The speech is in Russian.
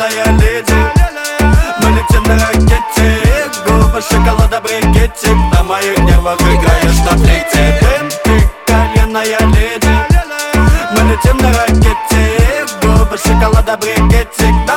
коленная леди. Мы летим на ракете, губы шоколада брикетик. На моих нервах играешь на флейте. Ты коленная леди. Мы летим на ракете, губы шоколада брикетик.